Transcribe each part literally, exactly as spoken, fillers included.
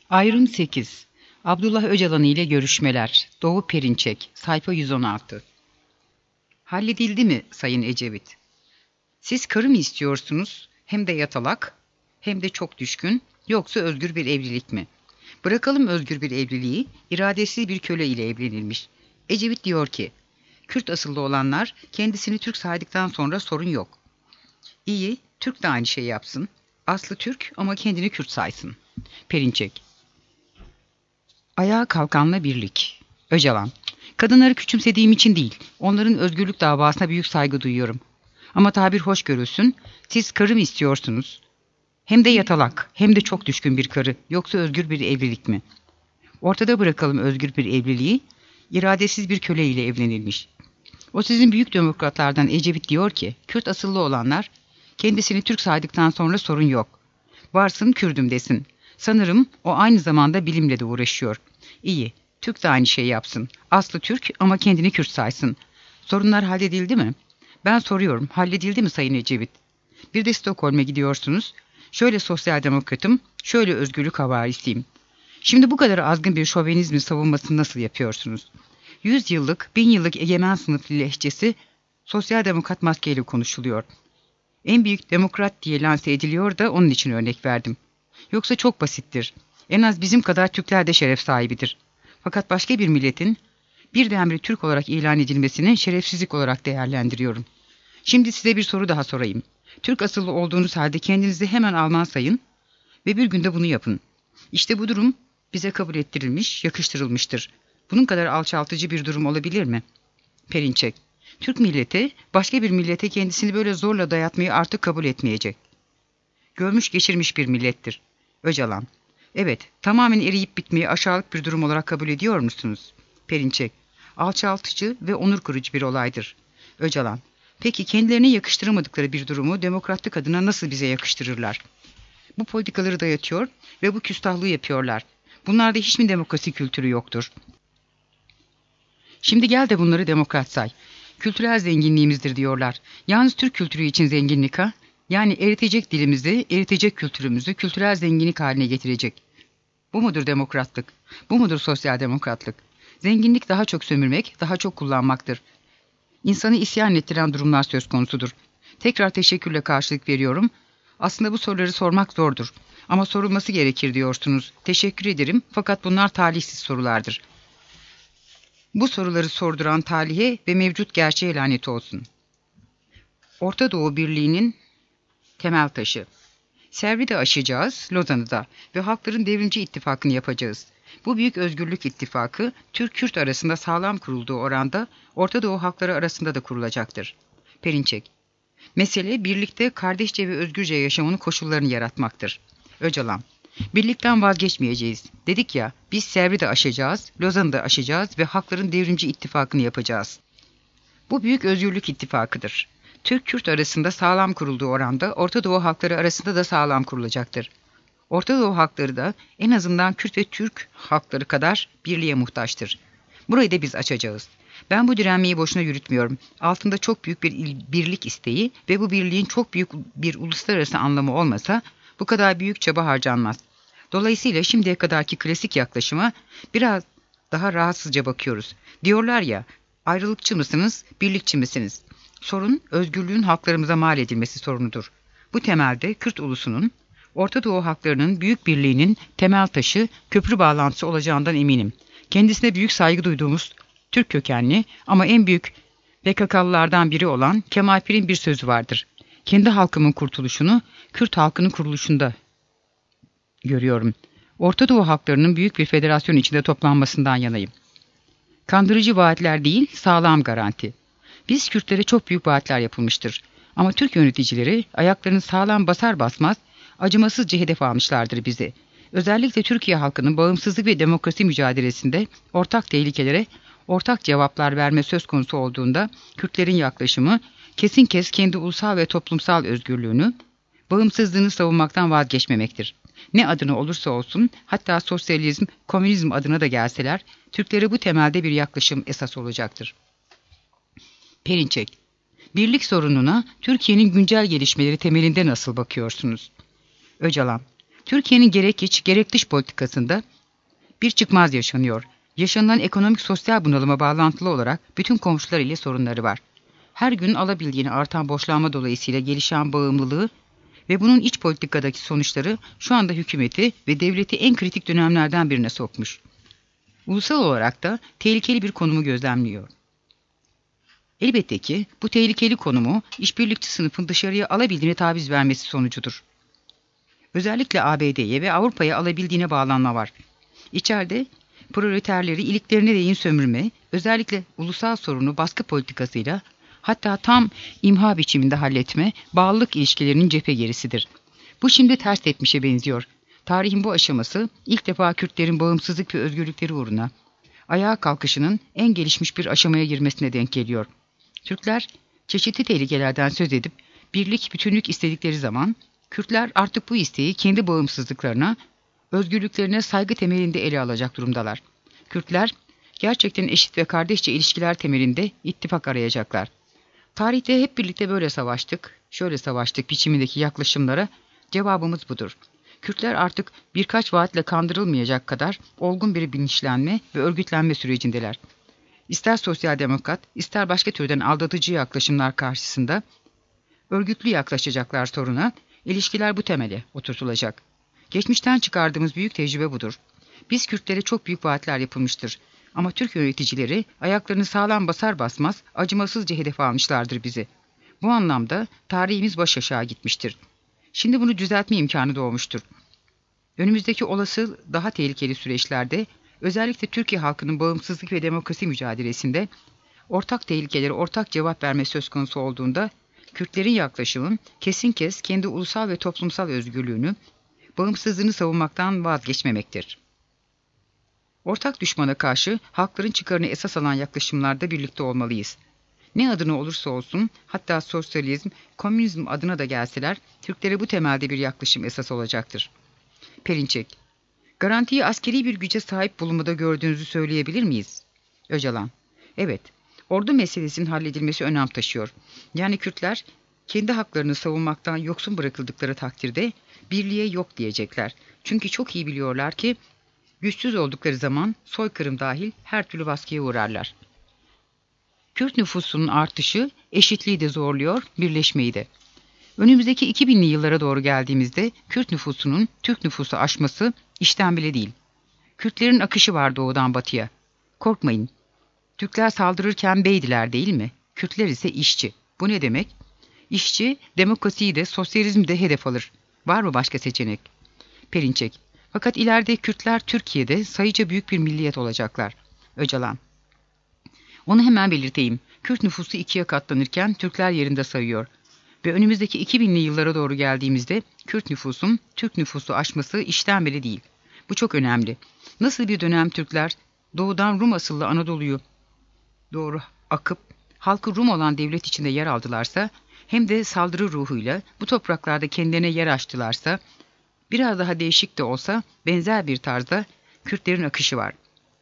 Ayrım sekiz. Abdullah Öcalan ile görüşmeler. Doğu Perinçek. Sayfa yüz on altı. Halledildi mi Sayın Ecevit? Siz karı mı istiyorsunuz? Hem de yatalak, hem de çok düşkün, yoksa özgür bir evlilik mi? Bırakalım özgür bir evliliği, iradesiz bir köle ile evlenilmiş. Ecevit diyor ki, Kürt asıllı olanlar kendisini Türk saydıktan sonra sorun yok. İyi, Türk de aynı şey yapsın. Aslı Türk ama kendini Kürt saysın. Perinçek. Ayağa kalkanla birlik. Öcalan. Kadınları küçümsediğim için değil, onların özgürlük davasına büyük saygı duyuyorum. Ama tabir hoş görülsün, siz karı mı istiyorsunuz? Hem de yatalak, hem de çok düşkün bir karı, yoksa özgür bir evlilik mi? Ortada bırakalım özgür bir evliliği, iradesiz bir köle ile evlenilmiş. O sizin büyük demokratlardan Ecevit diyor ki, Kürt asıllı olanlar, kendisini Türk saydıktan sonra sorun yok. Varsın Kürdüm desin. Sanırım o aynı zamanda bilimle de uğraşıyor. İyi, Türk de aynı şey yapsın. Aslı Türk ama kendini Kürt saysın. Sorunlar halledildi mi? Ben soruyorum, halledildi mi Sayın Ecevit? Bir de Stockholm'e gidiyorsunuz. Şöyle sosyal demokratım, şöyle özgürlük havarisiyim. Şimdi bu kadar azgın bir şovenizmin savunmasını nasıl yapıyorsunuz? Yüz yıllık, bin yıllık egemen sınıf lehçesi sosyal demokrat maskeyle konuşuluyor. En büyük demokrat diye lanse ediliyor da onun için örnek verdim. Yoksa çok basittir. En az bizim kadar Türkler de şeref sahibidir. Fakat başka bir milletin birdenbire Türk olarak ilan edilmesini şerefsizlik olarak değerlendiriyorum. Şimdi size bir soru daha sorayım. Türk asıllı olduğunuz halde kendinizi hemen Alman sayın ve bir günde bunu yapın. İşte bu durum bize kabul ettirilmiş, yakıştırılmıştır. Bunun kadar alçaltıcı bir durum olabilir mi? Perinçek. Türk milleti başka bir millete kendisini böyle zorla dayatmayı artık kabul etmeyecek. Görmüş geçirmiş bir millettir. Öcalan. Evet, tamamen eriyip bitmeyi aşağılık bir durum olarak kabul ediyor musunuz? Perinçek. Alçaltıcı ve onur kırıcı bir olaydır. Öcalan. Peki kendilerine yakıştıramadıkları bir durumu demokratlık adına nasıl bize yakıştırırlar? Bu politikaları dayatıyor ve bu küstahlığı yapıyorlar. Bunlarda hiç mi demokrasi kültürü yoktur? Şimdi gel de bunları demokrat say. Kültürel zenginliğimizdir diyorlar. Yalnız Türk kültürü için zenginlik ha? Yani eritecek dilimizi, eritecek kültürümüzü kültürel zenginlik haline getirecek. Bu mudur demokratlık? Bu mudur sosyal demokratlık? Zenginlik daha çok sömürmek, daha çok kullanmaktır. İnsanı isyan ettiren durumlar söz konusudur. Tekrar teşekkürle karşılık veriyorum. Aslında bu soruları sormak zordur. Ama sorulması gerekir diyorsunuz. Teşekkür ederim fakat bunlar talihsiz sorulardır. Bu soruları sorduran talihe ve mevcut gerçeğe lanet olsun. Orta Doğu Birliği'nin temel taşı. Sevr'i de aşacağız, Lozan'ı da ve halkların devrimci ittifakını yapacağız. Bu büyük özgürlük ittifakı, Türk-Kürt arasında sağlam kurulduğu oranda Orta Doğu halkları arasında da kurulacaktır. Perinçek. Mesele birlikte kardeşçe ve özgürce yaşamanın koşullarını yaratmaktır. Öcalan. Birlikten vazgeçmeyeceğiz. Dedik ya, biz Sevr'i de aşacağız, Lozan'ı da aşacağız ve halkların devrimci ittifakını yapacağız. Bu büyük özgürlük ittifakıdır. Türk-Kürt arasında sağlam kurulduğu oranda Orta Doğu halkları arasında da sağlam kurulacaktır. Orta Doğu halkları da en azından Kürt ve Türk halkları kadar birliğe muhtaçtır. Burayı da biz açacağız. Ben bu direnmeyi boşuna yürütmüyorum. Altında çok büyük bir il- birlik isteği ve bu birliğin çok büyük bir uluslararası anlamı olmasa bu kadar büyük çaba harcanmaz. Dolayısıyla şimdiye kadarki klasik yaklaşıma biraz daha rahatsızca bakıyoruz. Diyorlar ya, ayrılıkçı mısınız, birlikçi misiniz? Sorun özgürlüğün halklarımıza mal edilmesi sorunudur. Bu temelde Kürt ulusunun, Orta Doğu halklarının büyük birliğinin temel taşı köprü bağlantısı olacağından eminim. Kendisine büyük saygı duyduğumuz Türk kökenli ama en büyük P K K'lılardan biri olan Kemal Pir'in bir sözü vardır. Kendi halkımın kurtuluşunu Kürt halkının kuruluşunda görüyorum. Orta Doğu halklarının büyük bir federasyon içinde toplanmasından yanayım. Kandırıcı vaatler değil, sağlam garanti. Biz Kürtlere çok büyük vaatler yapılmıştır. Ama Türk yöneticileri ayaklarını sağlam basar basmaz acımasızca hedef almışlardır bizi. Özellikle Türkiye halkının bağımsızlık ve demokrasi mücadelesinde ortak tehlikelere ortak cevaplar verme söz konusu olduğunda Kürtlerin yaklaşımı kesin kes kendi ulusal ve toplumsal özgürlüğünü, bağımsızlığını savunmaktan vazgeçmemektir. Ne adına olursa olsun, hatta sosyalizm, komünizm adına da gelseler, Türklere bu temelde bir yaklaşım esas olacaktır. Perinçek. Birlik sorununa Türkiye'nin güncel gelişmeleri temelinde nasıl bakıyorsunuz? Öcalan. Türkiye'nin gerek iç gerek dış politikasında bir çıkmaz yaşanıyor. Yaşanılan ekonomik sosyal bunalıma bağlantılı olarak bütün komşular ile sorunları var. Her gün alabildiğine artan borçlanma dolayısıyla gelişen bağımlılığı ve bunun iç politikadaki sonuçları şu anda hükümeti ve devleti en kritik dönemlerden birine sokmuş. Ulusal olarak da tehlikeli bir konumu gözlemliyor. Elbette ki bu tehlikeli konumu işbirlikçi sınıfın dışarıya alabildiğine taviz vermesi sonucudur. Özellikle A B D'ye ve Avrupa'ya alabildiğine bağlanma var. İçeride proleterleri iliklerine değin sömürme, özellikle ulusal sorunu baskı politikasıyla hatta tam imha biçiminde halletme, bağlılık ilişkilerinin cephe gerisidir. Bu şimdi ters tepmişe benziyor. Tarihin bu aşaması ilk defa Kürtlerin bağımsızlık ve özgürlükleri uğruna ayağa kalkışının en gelişmiş bir aşamaya girmesine denk geliyor. Türkler çeşitli tehlikelerden söz edip birlik, bütünlük istedikleri zaman Kürtler artık bu isteği kendi bağımsızlıklarına, özgürlüklerine saygı temelinde ele alacak durumdalar. Kürtler gerçekten eşit ve kardeşçe ilişkiler temelinde ittifak arayacaklar. Tarihte hep birlikte böyle savaştık, şöyle savaştık biçimindeki yaklaşımlara cevabımız budur. Kürtler artık birkaç vaatle kandırılmayacak kadar olgun bir bilinçlenme ve örgütlenme sürecindeler. İster sosyal demokrat, ister başka türden aldatıcı yaklaşımlar karşısında örgütlü yaklaşacaklar soruna, ilişkiler bu temele oturtulacak. Geçmişten çıkardığımız büyük tecrübe budur. Biz Kürtlere çok büyük vaatler yapılmıştır. Ama Türk yöneticileri ayaklarını sağlam basar basmaz acımasızca hedef almışlardır bizi. Bu anlamda tarihimiz baş aşağı gitmiştir. Şimdi bunu düzeltme imkanı doğmuştur. Önümüzdeki olası daha tehlikeli süreçlerde, özellikle Türkiye halkının bağımsızlık ve demokrasi mücadelesinde ortak tehlikelere ortak cevap verme söz konusu olduğunda, Kürtlerin yaklaşımı kesin kes kendi ulusal ve toplumsal özgürlüğünü, bağımsızlığını savunmaktan vazgeçmemektir. Ortak düşmana karşı halkların çıkarını esas alan yaklaşımlarda birlikte olmalıyız. Ne adına olursa olsun, hatta sosyalizm, komünizm adına da gelseler, Türklere bu temelde bir yaklaşım esas olacaktır. Perinçek, garantiyi askeri bir güce sahip bulunmada gördüğünüzü söyleyebilir miyiz? Öcalan, evet, ordu meselesinin halledilmesi önem taşıyor. Yani Kürtler, kendi haklarını savunmaktan yoksun bırakıldıkları takdirde birliğe yok diyecekler. Çünkü çok iyi biliyorlar ki, güçsüz oldukları zaman soykırım dahil her türlü baskıya uğrarlar. Kürt nüfusunun artışı eşitliği de zorluyor, birleşmeyi de. Önümüzdeki iki binli yıllara doğru geldiğimizde Kürt nüfusunun Türk nüfusu aşması işten bile değil. Kürtlerin akışı var doğudan batıya. Korkmayın. Türkler saldırırken beydiler değil mi? Kürtler ise işçi. Bu ne demek? İşçi demokrasiyi de sosyalizmi de hedef alır. Var mı başka seçenek? Perinçek. Fakat ileride Kürtler Türkiye'de sayıca büyük bir milliyet olacaklar. Öcalan. Onu hemen belirteyim. Kürt nüfusu ikiye katlanırken Türkler yerinde sayıyor. Ve önümüzdeki iki binli yıllara doğru geldiğimizde Kürt nüfusun Türk nüfusu aşması işten bile değil. Bu çok önemli. Nasıl bir dönem Türkler doğudan Rum asıllı Anadolu'yu doğru akıp halkı Rum olan devlet içinde yer aldılarsa, hem de saldırı ruhuyla bu topraklarda kendilerine yer açtılarsa, biraz daha değişik de olsa benzer bir tarzda Kürtlerin akışı var.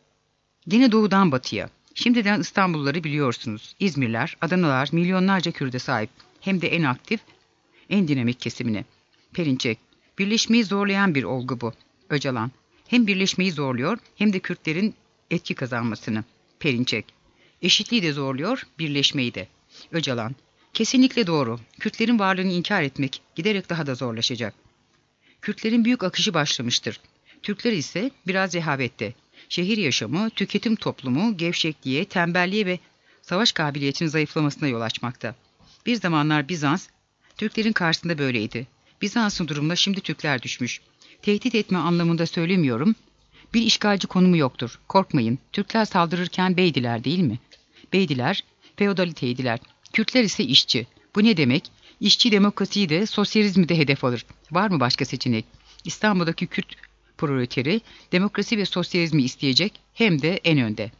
Gene doğudan batıya. Şimdiden İstanbulluları biliyorsunuz. İzmirler, Adanalar milyonlarca Kürt'e sahip. Hem de en aktif, en dinamik kesimine. Perinçek, birleşmeyi zorlayan bir olgu bu. Öcalan, hem birleşmeyi zorluyor hem de Kürtlerin etki kazanmasını. Perinçek, eşitliği de zorluyor, birleşmeyi de. Öcalan, kesinlikle doğru. Kürtlerin varlığını inkar etmek giderek daha da zorlaşacak. Kürtlerin büyük akışı başlamıştır. Türkler ise biraz rehavette. Şehir yaşamı, tüketim toplumu, gevşekliğe, tembelliğe ve savaş kabiliyetinin zayıflamasına yol açmakta. Bir zamanlar Bizans, Türklerin karşısında böyleydi. Bizans'ın durumuna şimdi Türkler düşmüş. Tehdit etme anlamında söylemiyorum. Bir işgalci konumu yoktur. Korkmayın. Türkler saldırırken beydiler değil mi? Beydiler, feodaliteydiler. Kürtler ise işçi. Bu ne demek? İşçi demokrasiyi de, sosyalizmi de hedef alır. Var mı başka seçenek? İstanbul'daki Kürt proleteri demokrasi ve sosyalizmi isteyecek, hem de en önde.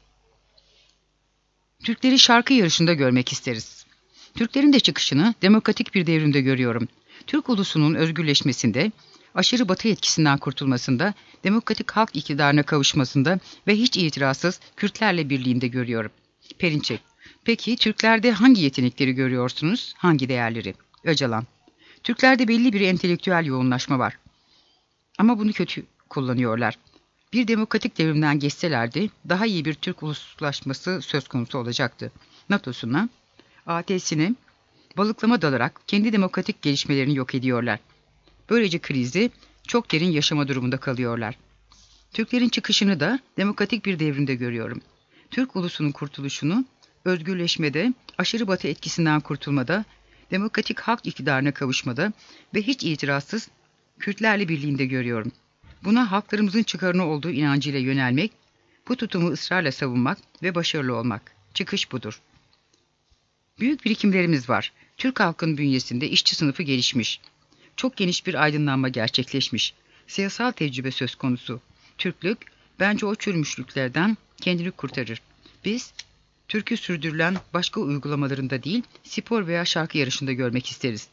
Türkleri şarkı yarışında görmek isteriz. Türklerin de çıkışını demokratik bir devrimde görüyorum. Türk ulusunun özgürleşmesinde, aşırı batı etkisinden kurtulmasında, demokratik halk iktidarına kavuşmasında ve hiç itirazsız Kürtlerle birliğinde görüyorum. Perinçek, peki Türklerde hangi yetenekleri görüyorsunuz, hangi değerleri? Öcalan, Türklerde belli bir entelektüel yoğunlaşma var. Ama bunu kötü kullanıyorlar. Bir demokratik devrimden geçselerdi daha iyi bir Türk uluslaşması söz konusu olacaktı. NATO'suna, A T'sine balıklama dalarak kendi demokratik gelişmelerini yok ediyorlar. Böylece krizi çok derin yaşama durumunda kalıyorlar. Türklerin çıkışını da demokratik bir devrimde görüyorum. Türk ulusunun kurtuluşunu özgürleşmede, aşırı batı etkisinden kurtulmada, demokratik halk iktidarına kavuşmada ve hiç itirazsız Kürtlerle birliğinde görüyorum. Buna halklarımızın çıkarına olduğu inancıyla yönelmek, bu tutumu ısrarla savunmak ve başarılı olmak. Çıkış budur. Büyük birikimlerimiz var. Türk halkının bünyesinde işçi sınıfı gelişmiş. Çok geniş bir aydınlanma gerçekleşmiş. Siyasal tecrübe söz konusu. Türklük, bence o çürümüşlüklerden kendini kurtarır. Biz, Türk'ü sürdürülen başka uygulamalarında değil, spor veya şarkı yarışında görmek isteriz.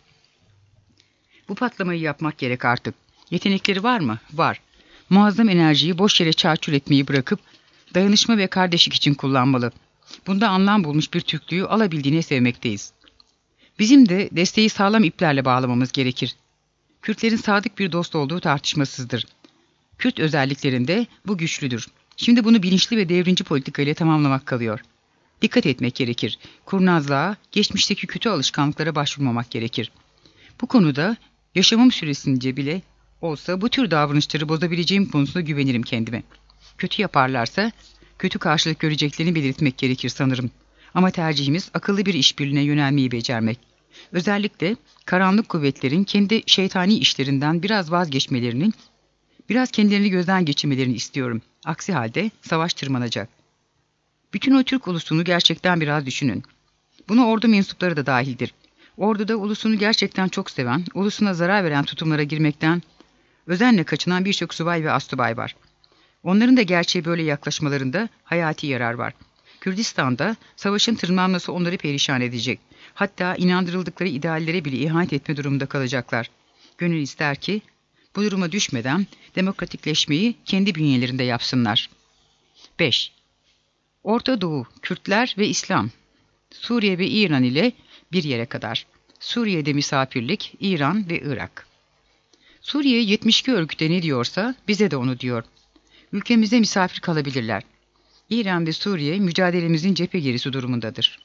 Bu patlamayı yapmak gerek artık. Yetenekleri var mı? Var. Muazzam enerjiyi boş yere çarçur etmeyi bırakıp, dayanışma ve kardeşlik için kullanmalı. Bunda anlam bulmuş bir Türklüğü alabildiğine sevmekteyiz. Bizim de desteği sağlam iplerle bağlamamız gerekir. Kürtlerin sadık bir dost olduğu tartışmasızdır. Kürt özelliklerinde bu güçlüdür. Şimdi bunu bilinçli ve devrimci politika ile tamamlamak kalıyor. Dikkat etmek gerekir. Kurnazlığa, geçmişteki kötü alışkanlıklara başvurmamak gerekir. Bu konuda yaşamım süresince bile olsa bu tür davranışları bozabileceğim konusunda güvenirim kendime. Kötü yaparlarsa kötü karşılık göreceklerini belirtmek gerekir sanırım. Ama tercihimiz akıllı bir işbirliğine yönelmeyi becermek. Özellikle karanlık kuvvetlerin kendi şeytani işlerinden biraz vazgeçmelerinin, biraz kendilerini gözden geçirmelerini istiyorum. Aksi halde savaş tırmanacak. Bütün o Türk ulusunu gerçekten biraz düşünün. Buna ordu mensupları da dahildir. Orduda ulusunu gerçekten çok seven, ulusuna zarar veren tutumlara girmekten özenle kaçınan birçok subay ve astsubay var. Onların da gerçeğe böyle yaklaşmalarında hayati yarar var. Kürdistan'da savaşın tırmanması onları perişan edecek. Hatta inandırıldıkları ideallere bile ihanet etme durumunda kalacaklar. Gönül ister ki bu duruma düşmeden demokratikleşmeyi kendi bünyelerinde yapsınlar. beş. Orta Doğu, Kürtler ve İslam. Suriye ve İran ile bir yere kadar. Suriye'de misafirlik, İran ve Irak. Suriye yetmiş iki örgüte ne diyorsa bize de onu diyor. Ülkemize misafir kalabilirler. İran ve Suriye mücadelemizin cephe gerisi durumundadır.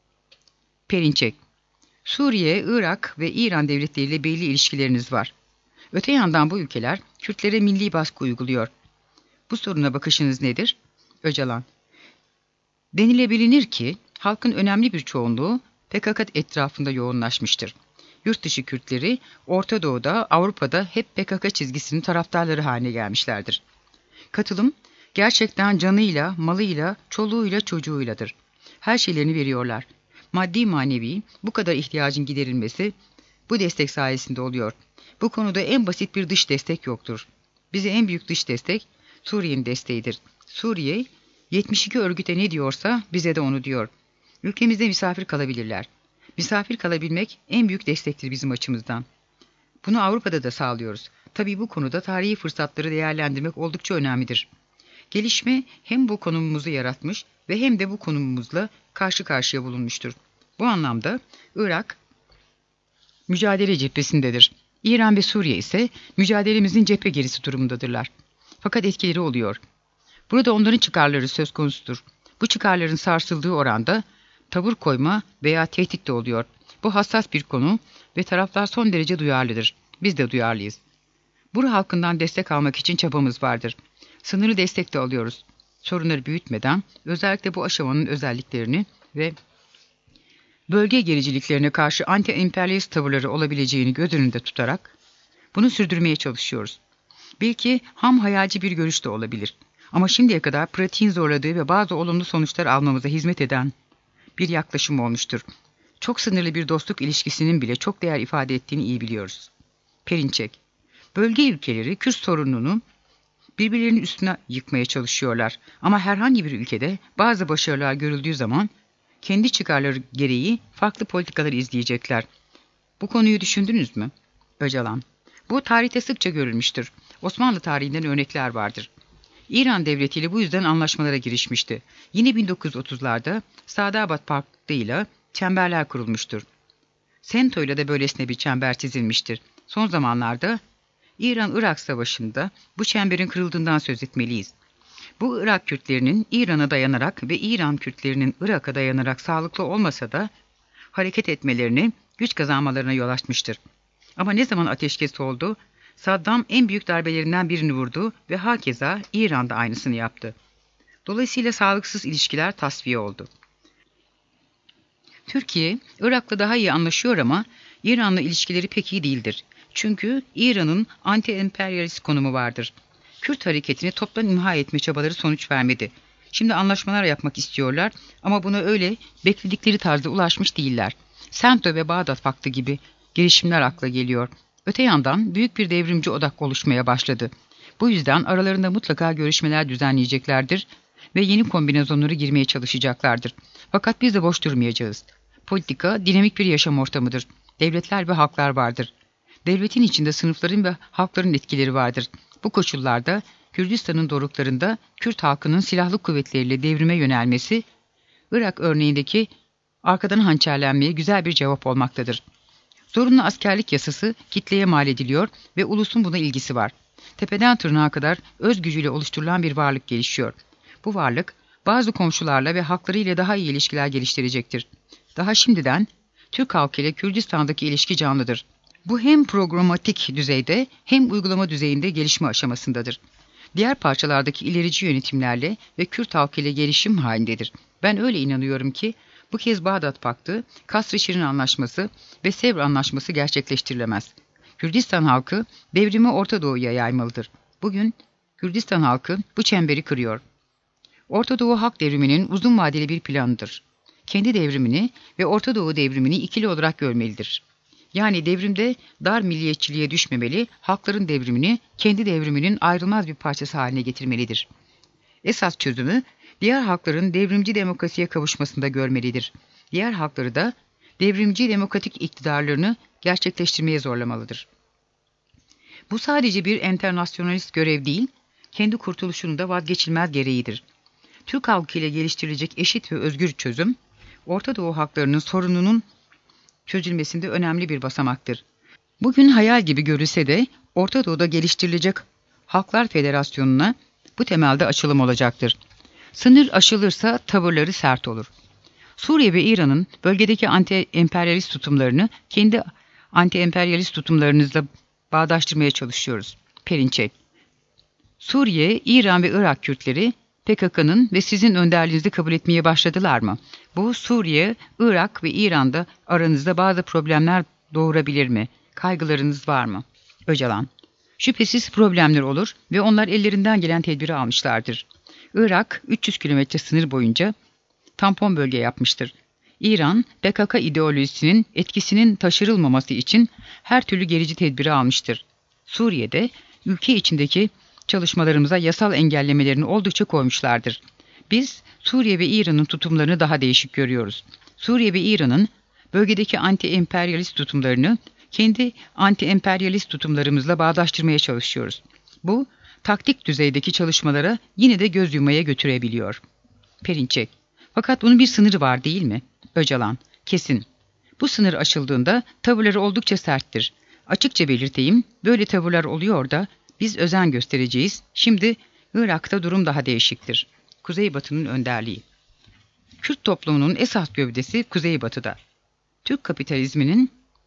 Perinçek. Suriye, Irak ve İran devletleriyle belli ilişkileriniz var. Öte yandan bu ülkeler Kürtlere milli baskı uyguluyor. Bu soruna bakışınız nedir? Öcalan. Denilebilir ki halkın önemli bir çoğunluğu P K K etrafında yoğunlaşmıştır. Yurt dışı Kürtleri Orta Doğu'da, Avrupa'da hep P K K çizgisinin taraftarları haline gelmişlerdir. Katılım gerçekten canıyla, malıyla, çoluğuyla, çocuğuyladır. Her şeylerini veriyorlar. Maddi manevi bu kadar ihtiyacın giderilmesi bu destek sayesinde oluyor. Bu konuda en basit bir dış destek yoktur. Bize en büyük dış destek Suriye'nin desteğidir. Suriye yetmiş iki örgüte ne diyorsa bize de onu diyor. Ülkemizde misafir kalabilirler. Misafir kalabilmek en büyük destektir bizim açımızdan. Bunu Avrupa'da da sağlıyoruz. Tabii bu konuda tarihi fırsatları değerlendirmek oldukça önemlidir. Gelişme hem bu konumumuzu yaratmış ve hem de bu konumumuzla karşı karşıya bulunmuştur. Bu anlamda Irak mücadele cephesindedir. İran ve Suriye ise mücadelemizin cephe gerisi durumundadırlar. Fakat etkileri oluyor. Burada onların çıkarları söz konusudur. Bu çıkarların sarsıldığı oranda tavır koyma veya tehdit de oluyor. Bu hassas bir konu ve taraflar son derece duyarlıdır. Biz de duyarlıyız. Buru halkından destek almak için çabamız vardır. Sınırlı destek de alıyoruz. Sorunları büyütmeden özellikle bu aşamanın özelliklerini ve bölge gericiliklerine karşı anti-emperyalist tavırları olabileceğini göz önünde tutarak bunu sürdürmeye çalışıyoruz. Belki ham hayalci bir görüş de olabilir. Ama şimdiye kadar pratiğin zorladığı ve bazı olumlu sonuçlar almamıza hizmet eden bir yaklaşım olmuştur. Çok sınırlı bir dostluk ilişkisinin bile çok değer ifade ettiğini iyi biliyoruz. Perinçek. Bölge ülkeleri Kürt sorununu birbirlerinin üstüne yıkmaya çalışıyorlar. Ama herhangi bir ülkede bazı başarılar görüldüğü zaman kendi çıkarları gereği farklı politikaları izleyecekler. Bu konuyu düşündünüz mü? Öcalan. Bu tarihte sıkça görülmüştür. Osmanlı tarihinden örnekler vardır. İran devletiyle bu yüzden anlaşmalara girişmişti. Yine bin dokuz yüz otuzlarda Sadabat Park'ta ile çemberler kurulmuştur. Sento'yla da böylesine bir çember çizilmiştir. Son zamanlarda İran-Irak Savaşı'nda bu çemberin kırıldığından söz etmeliyiz. Bu Irak Kürtlerinin İran'a dayanarak ve İran Kürtlerinin Irak'a dayanarak sağlıklı olmasa da hareket etmelerini, güç kazanmalarına yol açmıştır. Ama ne zaman ateşkes oldu, Saddam en büyük darbelerinden birini vurdu ve hakeza İran'da aynısını yaptı. Dolayısıyla sağlıksız ilişkiler tasfiye oldu. Türkiye, Irak'la daha iyi anlaşıyor ama İran'la ilişkileri pek iyi değildir. Çünkü İran'ın anti-emperyalist konumu vardır. Kürt hareketini toptan imha etme çabaları sonuç vermedi. Şimdi anlaşmalar yapmak istiyorlar ama buna öyle bekledikleri tarzda ulaşmış değiller. Sento ve Bağdat Paktı gibi girişimler akla geliyor. Öte yandan büyük bir devrimci odak oluşmaya başladı. Bu yüzden aralarında mutlaka görüşmeler düzenleyeceklerdir ve yeni kombinasyonları girmeye çalışacaklardır. Fakat biz de boş durmayacağız. Politika dinamik bir yaşam ortamıdır. Devletler ve halklar vardır. Devletin içinde sınıfların ve halkların etkileri vardır. Bu koşullarda Kürdistan'ın doruklarında Kürt halkının silahlı kuvvetleriyle devrime yönelmesi, Irak örneğindeki arkadan hançerlenmeye güzel bir cevap olmaktadır. Zorunlu askerlik yasası kitleye mal ediliyor ve ulusun buna ilgisi var. Tepeden tırnağa kadar öz gücüyle oluşturulan bir varlık gelişiyor. Bu varlık bazı komşularla ve halklarıyla daha iyi ilişkiler geliştirecektir. Daha şimdiden Türk halkı ile Kürdistan'daki ilişki canlıdır. Bu hem programatik düzeyde hem uygulama düzeyinde gelişme aşamasındadır. Diğer parçalardaki ilerici yönetimlerle ve Kürt halkı ile gelişim halindedir. Ben öyle inanıyorum ki bu kez Bağdat Paktı, Kasr-ı Şirin Anlaşması ve Sevr Anlaşması gerçekleştirilemez. Kürdistan halkı devrimi Orta Doğu'ya yaymalıdır. Bugün Kürdistan halkı bu çemberi kırıyor. Orta Doğu halk devriminin uzun vadeli bir planıdır. Kendi devrimini ve Orta Doğu devrimini ikili olarak görmelidir. Yani devrimde dar milliyetçiliğe düşmemeli, halkların devrimini kendi devriminin ayrılmaz bir parçası haline getirmelidir. Esas çözümü diğer halkların devrimci demokrasiye kavuşmasında görmelidir. Diğer halkları da devrimci demokratik iktidarlarını gerçekleştirmeye zorlamalıdır. Bu sadece bir enternasyonalist görev değil, kendi kurtuluşunun da vazgeçilmez gereğidir. Türk halkı ile geliştirilecek eşit ve özgür çözüm, Orta Doğu halklarının sorununun çözülmesinde önemli bir basamaktır. Bugün hayal gibi görülse de Orta Doğu'da geliştirilecek Halklar Federasyonu'na bu temelde açılım olacaktır. Sınır aşılırsa tavırları sert olur. Suriye ve İran'ın bölgedeki anti-emperyalist tutumlarını kendi anti-emperyalist tutumlarınızla bağdaştırmaya çalışıyoruz. Perinçek. Suriye, İran ve Irak Kürtleri P K K'nın ve sizin önderliğinizi kabul etmeye başladılar mı? Bu Suriye, Irak ve İran'da aranızda bazı problemler doğurabilir mi? Kaygılarınız var mı? Öcalan. Şüphesiz problemler olur ve onlar ellerinden gelen tedbiri almışlardır. Irak üç yüz kilometre sınır boyunca tampon bölge yapmıştır. İran, P K K ideolojisinin etkisinin taşırılmaması için her türlü gerici tedbiri almıştır. Suriye'de ülke içindeki çalışmalarımıza yasal engellemelerini oldukça koymuşlardır. Biz Suriye ve İran'ın tutumlarını daha değişik görüyoruz. Suriye ve İran'ın bölgedeki anti-emperyalist tutumlarını kendi anti-emperyalist tutumlarımızla bağdaştırmaya çalışıyoruz. Bu, taktik düzeydeki çalışmalara yine de göz yumaya götürebiliyor. Perinçek. Fakat bunun bir sınırı var değil mi? Öcalan. Kesin. Bu sınır aşıldığında tavırları oldukça serttir. Açıkça belirteyim, böyle tavırlar oluyor da biz özen göstereceğiz. Şimdi Irak'ta durum daha değişiktir. Kuzeybatı'nın önderliği. Kürt toplumunun esas gövdesi Kuzeybatı'da. Türk kapitalizminin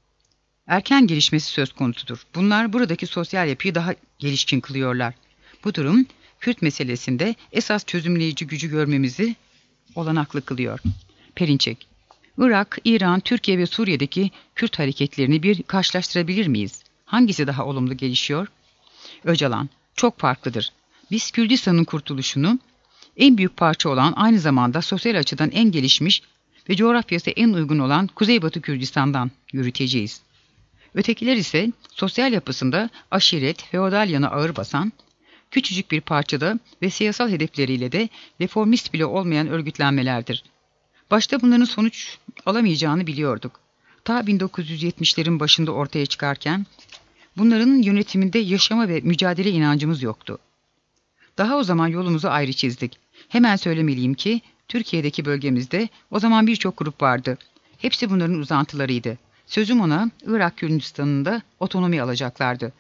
erken gelişmesi söz konusudur. Bunlar buradaki sosyal yapıyı daha gelişkin kılıyorlar. Bu durum Kürt meselesinde esas çözümleyici gücü görmemizi olanaklı kılıyor. Perinçek. Irak, İran, Türkiye ve Suriye'deki Kürt hareketlerini bir karşılaştırabilir miyiz? Hangisi daha olumlu gelişiyor? Öcalan. Çok farklıdır. Biz Kürdistan'ın kurtuluşunu en büyük parça olan, aynı zamanda sosyal açıdan en gelişmiş ve coğrafyası en uygun olan Kuzeybatı Kürdistan'dan yürüteceğiz. Ötekiler ise sosyal yapısında aşiret, feodal yana ağır basan, küçücük bir parçada ve siyasal hedefleriyle de reformist bile olmayan örgütlenmelerdir. Başta bunların sonuç alamayacağını biliyorduk. Ta bin dokuz yüz yetmişlerin başında ortaya çıkarken bunların yönetiminde yaşama ve mücadele inancımız yoktu. Daha o zaman yolumuzu ayrı çizdik. Hemen söylemeliyim ki Türkiye'deki bölgemizde o zaman birçok grup vardı. Hepsi bunların uzantılarıydı. Sözüm ona Irak Kürdistan'ında otonomi alacaklardı.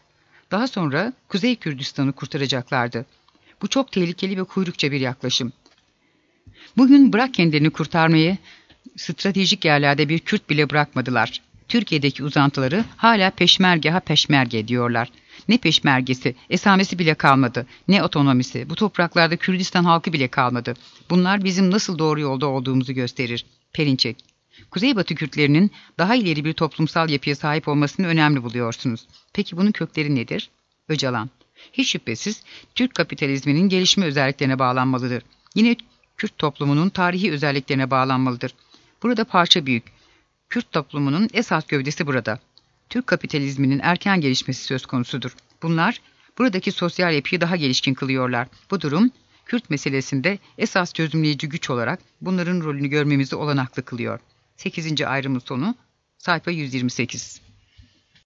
Daha sonra Kuzey Kürdistan'ı kurtaracaklardı. Bu çok tehlikeli ve kuyrukça bir yaklaşım. Bugün bırak kendilerini kurtarmayı, stratejik yerlerde bir Kürt bile bırakmadılar. Türkiye'deki uzantıları hala peşmerge ha peşmerge diyorlar. Ne peşmergesi, esamesi bile kalmadı. Ne otonomisi, bu topraklarda Kürdistan halkı bile kalmadı. Bunlar bizim nasıl doğru yolda olduğumuzu gösterir. Perinçek. Kuzeybatı Kürtlerinin daha ileri bir toplumsal yapıya sahip olmasını önemli buluyorsunuz. Peki bunun kökleri nedir? Öcalan. Hiç şüphesiz Türk kapitalizminin gelişme özelliklerine bağlanmalıdır. Yine Kürt toplumunun tarihi özelliklerine bağlanmalıdır. Burada parça büyük. Kürt toplumunun esas gövdesi burada. Türk kapitalizminin erken gelişmesi söz konusudur. Bunlar buradaki sosyal yapıyı daha gelişkin kılıyorlar. Bu durum Kürt meselesinde esas çözümleyici güç olarak bunların rolünü görmemizi olanaklı kılıyor. sekizinci ayrımın sonu sayfa yüz yirmi sekiz.